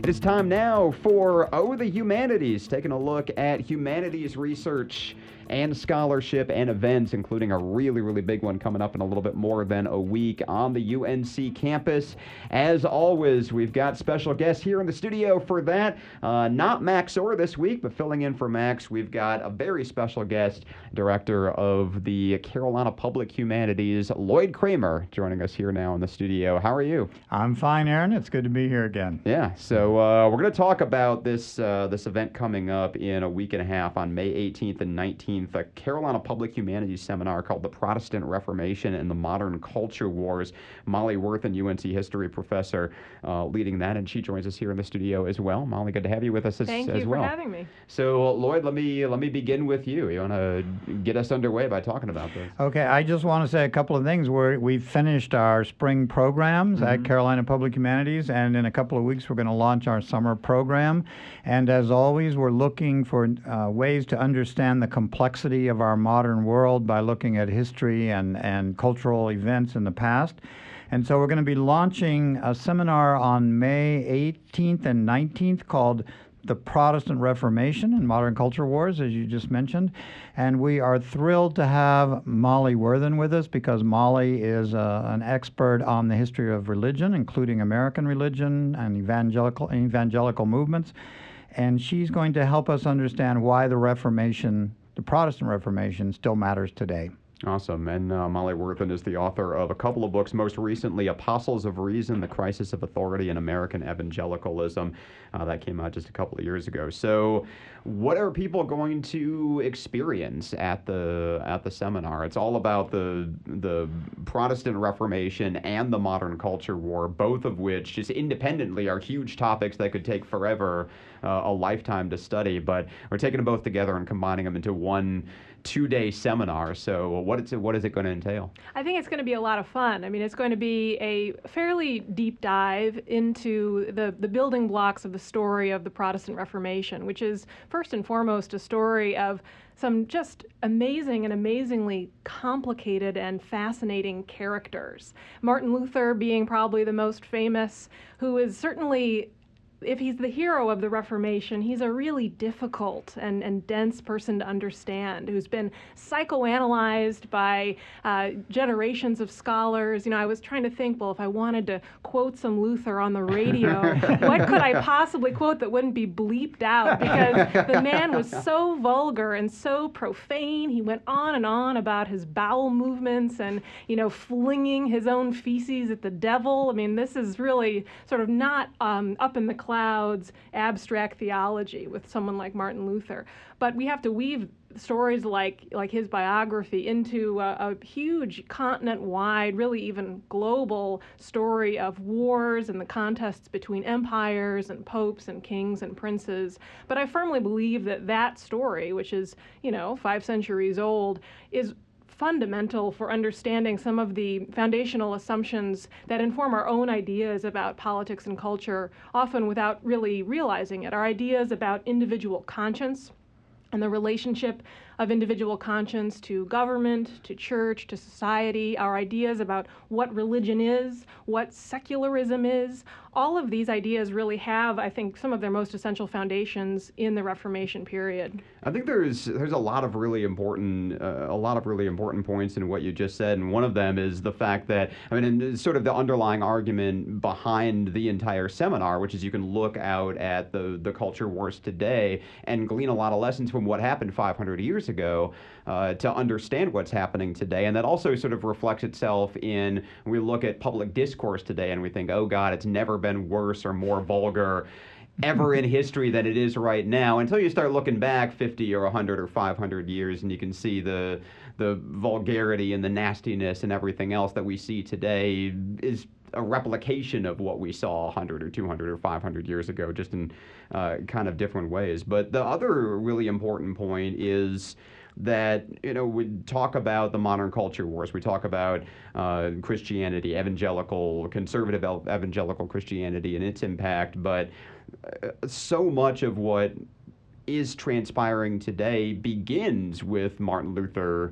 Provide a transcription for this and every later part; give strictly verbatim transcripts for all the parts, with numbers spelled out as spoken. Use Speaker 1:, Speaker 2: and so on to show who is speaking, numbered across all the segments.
Speaker 1: It is time now for Oh the Humanities, taking a look at humanities research and scholarship and events, including a really, really big one coming up in a little bit more than a week on the U N C campus. As always, we've got special guests here in the studio for that. Uh, not Max Orr this week, but filling in for Max, we've got a very special guest, Director of the Carolina Public Humanities, Lloyd Kramer, joining us here now in the studio. How are you?
Speaker 2: I'm fine, Aaron. It's good to be here again.
Speaker 1: Yeah, so uh, we're going to talk about this uh, this event coming up in a week and a half on May eighteenth and nineteenth, a Carolina Public Humanities seminar called The Protestant Reformation and the Modern Culture Wars. Molly Worthen, U N C history professor, uh, leading that, and she joins us here in the studio as well. Molly, good to have you with us as,
Speaker 3: Thank
Speaker 1: as
Speaker 3: you
Speaker 1: well.
Speaker 3: for having me.
Speaker 1: So, Lloyd, let me let me begin with you. You want to get us underway by talking about this?
Speaker 2: Okay, I just want to say a couple of things. We're, we've finished our spring programs
Speaker 1: Mm-hmm.
Speaker 2: at Carolina Public Humanities, and in a couple of weeks we're going to launch our summer program. And as always, we're looking for uh, ways to understand the complexity of our modern world by looking at history and, and cultural events in the past. And so we're going to be launching a seminar on May eighteenth and nineteenth called The Protestant Reformation and Modern Culture Wars, as you just mentioned. And we are thrilled to have Molly Worthen with us because Molly is uh, an expert on the history of religion, including American religion and evangelical evangelical movements. And she's going to help us understand why the Reformation, the Protestant Reformation, still matters today.
Speaker 1: Awesome. And uh, Molly Worthen is the author of a couple of books, most recently Apostles of Reason, The Crisis of Authority in American Evangelicalism. Uh, that came out just a couple of years ago. So what are people going to experience at the at the seminar? It's all about the the Protestant Reformation and the modern culture war, both of which just independently are huge topics that could take forever, uh, a lifetime to study. But we're taking them both together and combining them into one two-day seminar. So what is it, what is it going to entail?
Speaker 3: I think it's going to be a lot of fun. I mean, it's going to be a fairly deep dive into the, the building blocks of the story of the Protestant Reformation, which is first and foremost a story of some just amazing and amazingly complicated and fascinating characters. Martin Luther being probably the most famous, who is certainly, if he's the hero of the Reformation, he's a really difficult and, and dense person to understand, who's been psychoanalyzed by uh, generations of scholars. You know, I was trying to think, well, if I wanted to quote some Luther on the radio, what could I possibly quote that wouldn't be bleeped out? Because the man was so vulgar and so profane. He went on and on about his bowel movements and, you know, flinging his own feces at the devil. I mean, this is really sort of not um, up in the clouds abstract theology with someone like Martin Luther. But we have to weave stories like like his biography into a, a huge continent-wide, really even global story of wars and the contests between empires and popes and kings and princes. But I firmly believe that that story, which is, you know, five centuries old, is fundamental for understanding some of the foundational assumptions that inform our own ideas about politics and culture, often without really realizing it. Our ideas about individual conscience and the relationship of individual conscience to government, to church, to society, our ideas about what religion is, what secularism is. All of these ideas really have, I think, some of their most essential foundations in the Reformation period.
Speaker 1: I think there's there's a lot of really important uh, a lot of really important points in what you just said, and one of them is the fact that, I mean, and it's sort of the underlying argument behind the entire seminar, which is you can look out at the the culture wars today and glean a lot of lessons from what happened five hundred years ago uh, to understand what's happening today, and that also sort of reflects itself in when we look at public discourse today and we think, oh God, it's never been worse or more vulgar ever in history than it is right now, until you start looking back fifty or one hundred or five hundred years and you can see the the vulgarity and the nastiness and everything else that we see today is a replication of what we saw one hundred or two hundred or five hundred years ago, just in uh, kind of different ways. But the other really important point is that, you know, we talk about the modern culture wars. We talk about uh, Christianity, evangelical, conservative evangelical Christianity and its impact, but uh, so much of what is transpiring today begins with Martin Luther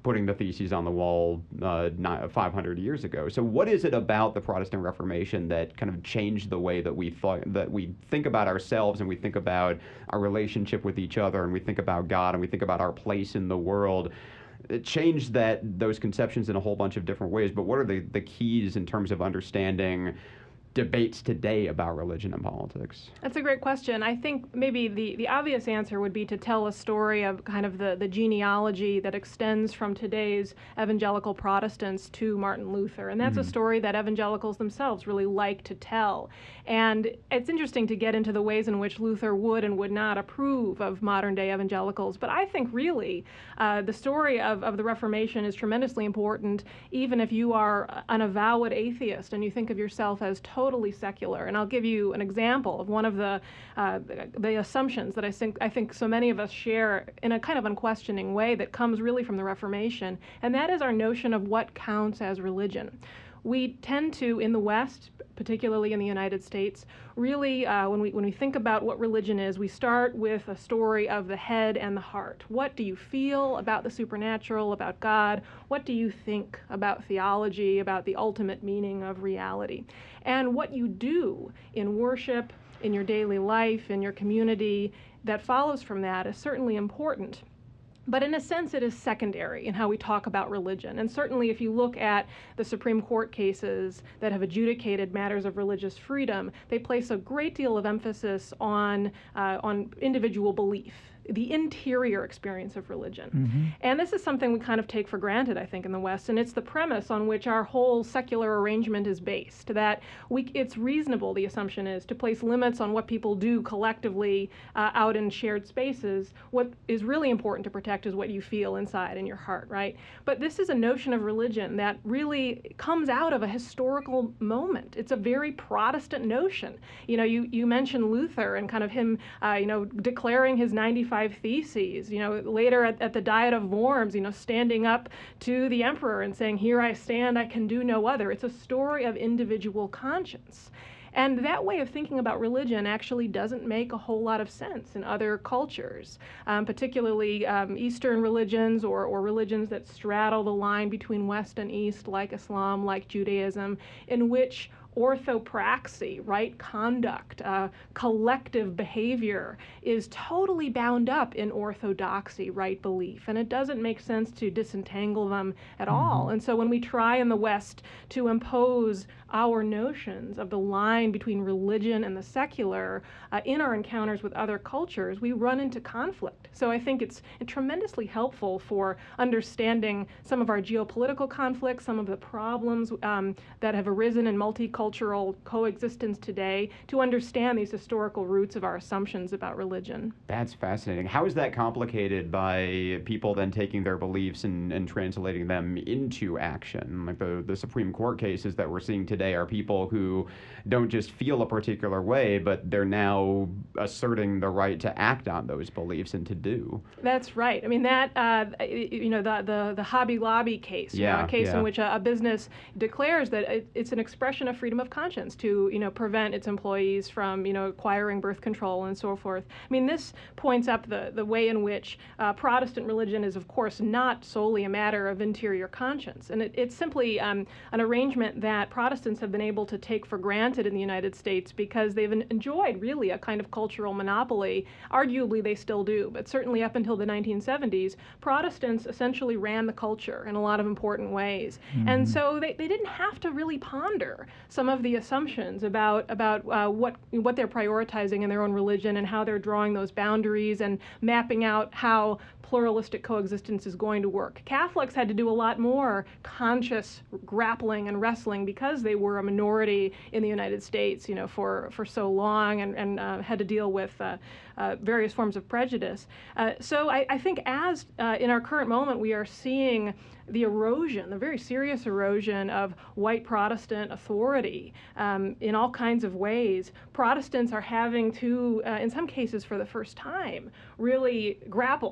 Speaker 1: putting the theses on the wall uh, not five hundred years ago. So what is it about the Protestant Reformation that kind of changed the way that we thought, that we think about ourselves, and we think about our relationship with each other, and we think about God, and we think about our place in the world? It changed that those conceptions in a whole bunch of different ways, but what are the, the keys in terms of understanding debates today about religion and politics?
Speaker 3: That's a great question. I think maybe the, the obvious answer would be to tell a story of kind of the, the genealogy that extends from today's evangelical Protestants to Martin Luther. And that's mm-hmm. a story that evangelicals themselves really like to tell. And it's interesting to get into the ways in which Luther would and would not approve of modern day evangelicals. But I think really uh, the story of, of the Reformation is tremendously important, even if you are an avowed atheist and you think of yourself as totally totally secular. And I'll give you an example of one of the uh, the, the assumptions that I think I think so many of us share in a kind of unquestioning way that comes really from the Reformation, and that is our notion of what counts as religion. We tend to, in the West, particularly in the United States, really, uh, when we when we think about what religion is, we start with a story of the head and the heart. What do you feel about the supernatural, about God? What do you think about theology, about the ultimate meaning of reality? And what you do in worship, in your daily life, in your community, that follows from that is certainly important. But in a sense, it is secondary in how we talk about religion. And certainly if you look at the Supreme Court cases that have adjudicated matters of religious freedom, they place a great deal of emphasis on, uh, on individual belief, the interior experience of religion. Mm-hmm. And this is something we kind of take for granted, I think, in the West, and it's the premise on which our whole secular arrangement is based, that we, it's reasonable, the assumption is, to place limits on what people do collectively uh, out in shared spaces. What is really important to protect is what you feel inside in your heart, right? But this is a notion of religion that really comes out of a historical moment. It's a very Protestant notion. You know, you, you mentioned Luther and kind of him, uh, you know, declaring his ninety-five Theses, you know, later at, at the Diet of Worms, you know, standing up to the emperor and saying, "Here I stand, I can do no other." It's a story of individual conscience. And that way of thinking about religion actually doesn't make a whole lot of sense in other cultures, um, particularly um, Eastern religions or, or religions that straddle the line between West and East, like Islam, like Judaism, in which orthopraxy, right conduct, uh, collective behavior is totally bound up in orthodoxy, right belief. And it doesn't make sense to disentangle them at mm-hmm. all. And so when we try in the West to impose our notions of the line between religion and the secular uh, in our encounters with other cultures, we run into conflict. So I think it's tremendously helpful for understanding some of our geopolitical conflicts, some of the problems um, that have arisen in multicultural coexistence today, to understand these historical roots of our assumptions about religion.
Speaker 1: That's fascinating. How is that complicated by people then taking their beliefs and, and translating them into action? Like the, the Supreme Court cases that we're seeing today are people who don't just feel a particular way, but they're now asserting the right to act on those beliefs and to do.
Speaker 3: That's right. I mean, that, uh, you know, the, the, the Hobby Lobby case, you
Speaker 1: yeah,
Speaker 3: know, a case
Speaker 1: yeah.
Speaker 3: in which a, a business declares that it, it's an expression of freedom of conscience to, you know, prevent its employees from, you know, acquiring birth control and so forth. I mean, this points up the, the way in which uh, Protestant religion is, of course, not solely a matter of interior conscience. And it, it's simply um, an arrangement that Protestants have been able to take for granted in the United States because they've enjoyed really a kind of cultural monopoly. Arguably, they still do, but certainly up until the nineteen seventies, Protestants essentially ran the culture in a lot of important ways. Mm-hmm. And so they, they didn't have to really ponder some of the assumptions about, about uh, what, what they're prioritizing in their own religion and how they're drawing those boundaries and mapping out how pluralistic coexistence is going to work. Catholics had to do a lot more conscious grappling and wrestling because they were a minority in the United States, you know, for, for so long, and, and uh, had to deal with uh, uh, various forms of prejudice. Uh, so I, I think as uh, in our current moment we are seeing the erosion, the very serious erosion of white Protestant authority um, in all kinds of ways, Protestants are having to, uh, in some cases for the first time, really grapple with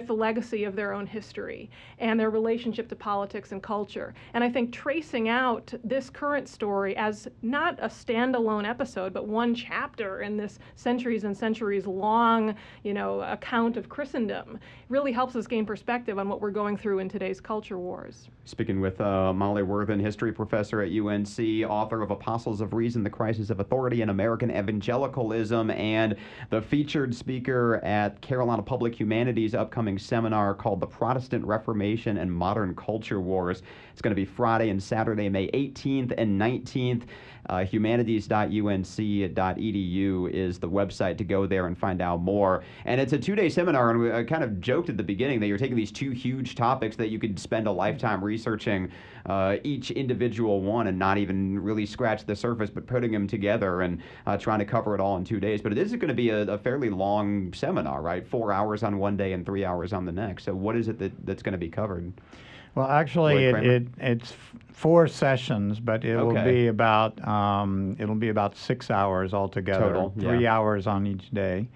Speaker 3: with the legacy of their own history and their relationship to politics and culture. And I think tracing out this current story as not a standalone episode, but one chapter in this centuries and centuries long, you know, account of Christendom really helps us gain perspective on what we're going through in today's culture wars.
Speaker 1: Speaking with uh, Molly Worthen, history professor at U N C, author of Apostles of Reason, The Crisis of Authority in American Evangelicalism, and the featured speaker at Carolina Public Humanities' upcoming seminar called The Protestant Reformation and Modern Culture Wars. It's going to be Friday and Saturday, May eighteenth and nineteenth. Uh, humanities dot U N C dot E D U is the website to go there and find out more. And it's a two-day seminar, and we uh, kind of joked at the beginning that you're taking these two huge topics that you could spend a lifetime researching uh, each individual one and not even really scratch the surface, but putting them together and uh, trying to cover it all in two days. But it is going to be a, a fairly long seminar, right? Four hours on one day and three hours on the next. So what is it that, that's going to be covered?
Speaker 2: Well, actually,
Speaker 1: Lloyd
Speaker 2: it, it it's f- four sessions, but it will
Speaker 1: Okay.
Speaker 2: be about um, it'll be about six hours altogether.
Speaker 1: Total,
Speaker 2: three
Speaker 1: yeah.
Speaker 2: hours on each day.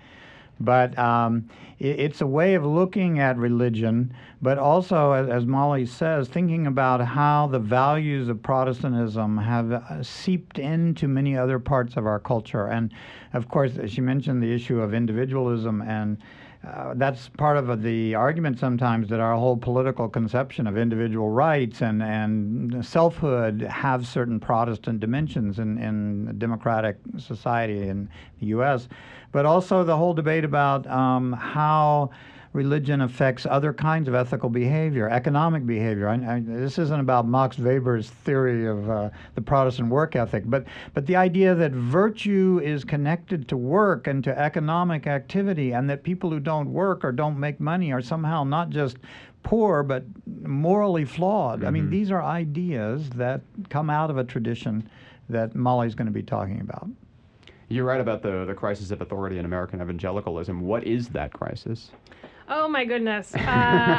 Speaker 2: But um, it, it's a way of looking at religion, but also, as, as Molly says, thinking about how the values of Protestantism have uh, seeped into many other parts of our culture. And of course, she mentioned the issue of individualism, and Uh, that's part of the argument sometimes that our whole political conception of individual rights and, and selfhood have certain Protestant dimensions in, in a democratic society in the U S, but also the whole debate about um, how religion affects other kinds of ethical behavior, economic behavior. I, I, this isn't about Max Weber's theory of uh, the Protestant work ethic, but, but the idea that virtue is connected to work and to economic activity, and that people who don't work or don't make money are somehow not just poor, but morally flawed. Mm-hmm. I mean, these are ideas that come out of a tradition that Molly's going to be talking about.
Speaker 1: You're right about the, the crisis of authority in American evangelicalism. What is that crisis?
Speaker 3: Oh my goodness. Uh,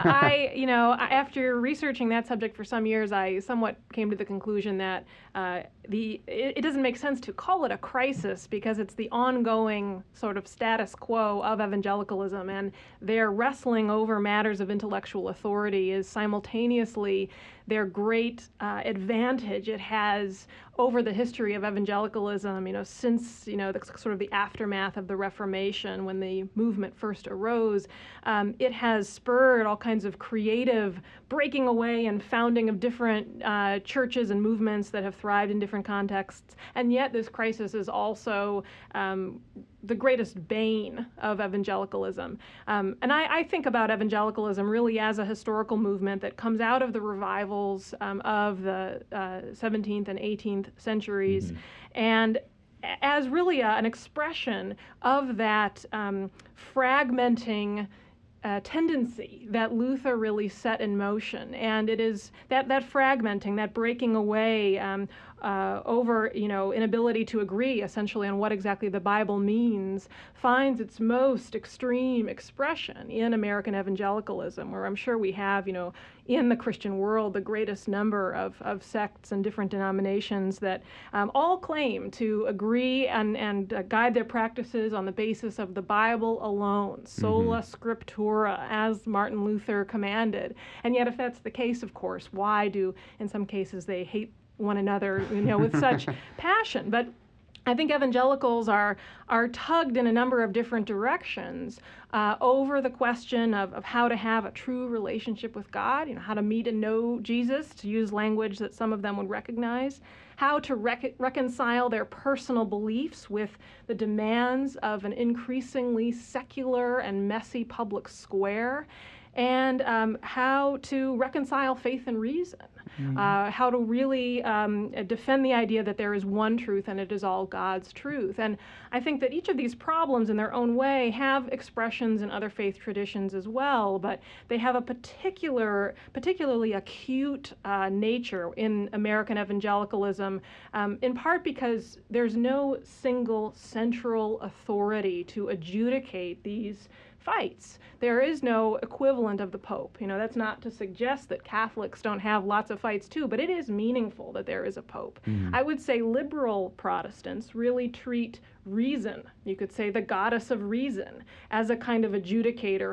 Speaker 3: I, you know, after researching that subject for some years, I somewhat came to the conclusion that uh, the it, it doesn't make sense to call it a crisis because it's the ongoing sort of status quo of evangelicalism, and their wrestling over matters of intellectual authority is simultaneously their great uh, advantage it has over the history of evangelicalism, you know, since, you know, the sort of the aftermath of the Reformation when the movement first arose. Um, it has spurred all kinds of creative breaking away and founding of different uh, churches and movements that have thrived in different contexts. And yet this crisis is also um, the greatest bane of evangelicalism. Um, and I, I think about evangelicalism really as a historical movement that comes out of the revivals um, of the uh, seventeenth and eighteenth centuries, mm-hmm. and as really a, an expression of that um, fragmenting Uh, tendency that Luther really set in motion. And it is that, that fragmenting, that breaking away um, uh, over, you know, inability to agree essentially on what exactly the Bible means finds its most extreme expression in American evangelicalism, where I'm sure we have, you know, in the Christian world, the greatest number of, of sects and different denominations that um, all claim to agree and, and uh, guide their practices on the basis of the Bible alone, sola mm-hmm. scriptura, as Martin Luther commanded. And yet, if that's the case, of course, why do, in some cases, they hate one another, you know, with such passion? But I think evangelicals are are tugged in a number of different directions uh, over the question of, of how to have a true relationship with God, you know, how to meet and know Jesus, to use language that some of them would recognize, how to rec- reconcile their personal beliefs with the demands of an increasingly secular and messy public square, and um, how to reconcile faith and reason. Mm-hmm. Uh, how to really um, defend the idea that there is one truth and it is all God's truth. And I think that each of these problems in their own way have expressions in other faith traditions as well, but they have a particular, particularly acute uh, nature in American evangelicalism, um, in part because there's no single central authority to adjudicate these fights. There is no equivalent of the Pope. You know, that's not to suggest that Catholics don't have lots of fights too, but it is meaningful that there is a Pope. Mm-hmm. I would say liberal Protestants really treat reason, you could say the goddess of reason, as a kind of adjudicator who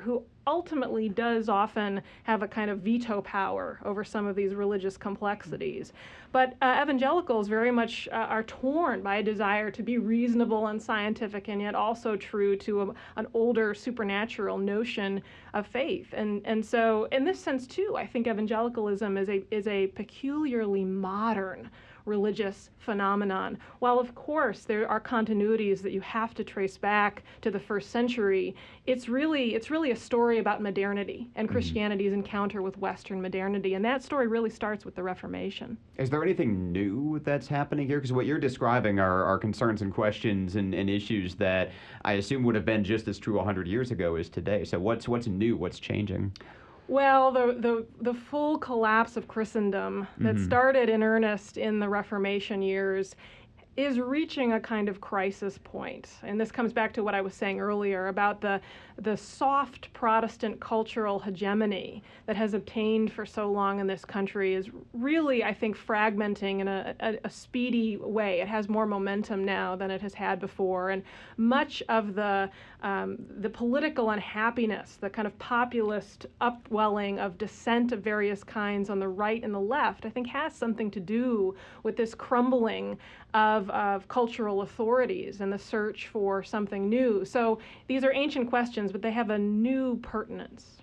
Speaker 3: ultimately does often have a kind of veto power over some of these religious complexities. But uh, evangelicals very much uh, are torn by a desire to be reasonable and scientific and yet also true to a, an older supernatural notion of faith. And, and so in this sense too, I think evangelicalism is a, is a peculiarly modern religious phenomenon. While of course there are continuities that you have to trace back to the first century, it's really it's really a story about modernity and Christianity's encounter with Western modernity, and that story really starts with the Reformation.
Speaker 1: Is there anything new that's happening here? Because what you're describing are, are concerns and questions and, and issues that I assume would have been just as true one hundred years ago as today. So what's what's new? What's changing?
Speaker 3: Well, the, the, the full collapse of Christendom that
Speaker 1: Mm-hmm.
Speaker 3: started in earnest in the Reformation years is reaching a kind of crisis point. And this comes back to what I was saying earlier about the, the soft Protestant cultural hegemony that has obtained for so long in this country is really, I think, fragmenting in a, a, a speedy way. It has more momentum now than it has had before. And much of the, um, the political unhappiness, the kind of populist upwelling of dissent of various kinds on the right and the left, I think has something to do with this crumbling of, of cultural authorities and the search for something new. So these are ancient questions, but they have a new pertinence.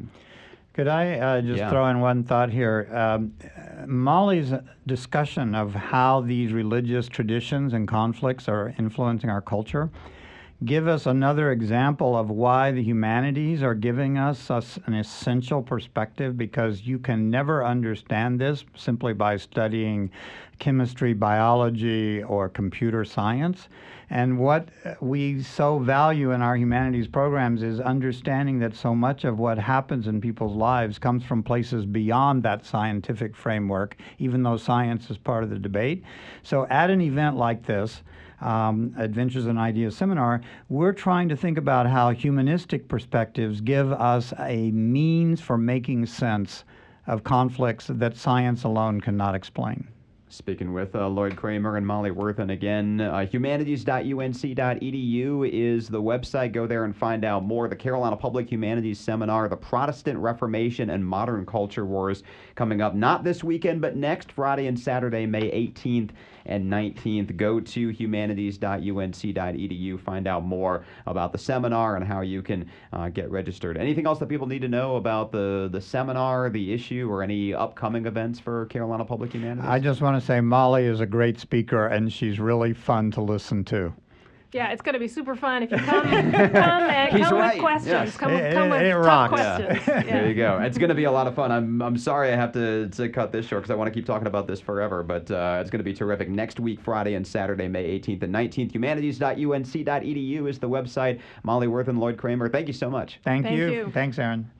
Speaker 2: Could I uh, just
Speaker 1: Yeah.
Speaker 2: throw in one thought here? Um, uh, Molly's discussion of how these religious traditions and conflicts are influencing our culture give us another example of why the humanities are giving us, us an essential perspective, because you can never understand this simply by studying chemistry, biology, or computer science. And what we so value in our humanities programs is understanding that so much of what happens in people's lives comes from places beyond that scientific framework, even though science is part of the debate. So at an event like this, Um, Adventures in Ideas Seminar, we're trying to think about how humanistic perspectives give us a means for making sense of conflicts that science alone cannot explain.
Speaker 1: Speaking with uh, Lloyd Kramer and Molly Worthen again, uh, humanities dot U N C dot E D U is the website. Go there and find out more. The Carolina Public Humanities Seminar, The Protestant Reformation and Modern Culture Wars, coming up not this weekend, but next Friday and Saturday, May eighteenth and nineteenth. Go to humanities dot U N C dot E D U. Find out more about the seminar and how you can uh, get registered. Anything else that people need to know about the, the seminar, the issue, or any upcoming events for Carolina Public Humanities?
Speaker 2: I just want to say Molly is a great speaker, and she's really fun to listen to.
Speaker 3: Yeah, it's going to be super fun if you come, come and
Speaker 1: He's
Speaker 3: come
Speaker 1: right,
Speaker 3: with questions.
Speaker 1: yes.
Speaker 3: Come,
Speaker 2: It-
Speaker 3: come with
Speaker 2: it
Speaker 3: tough
Speaker 2: rocks.
Speaker 3: questions.
Speaker 1: Yeah.
Speaker 3: Yeah.
Speaker 1: There you go. It's going to be a lot of fun. I'm I'm sorry I have to, to cut this short because I want to keep talking about this forever, but uh, it's going to be terrific. Next week, Friday and Saturday, May eighteenth and nineteenth. humanities dot U N C dot E D U is the website. Molly Worthen, Lloyd Kramer, thank you so much.
Speaker 2: Thank,
Speaker 3: Thank
Speaker 2: you.
Speaker 3: you.
Speaker 2: Thanks, Aaron.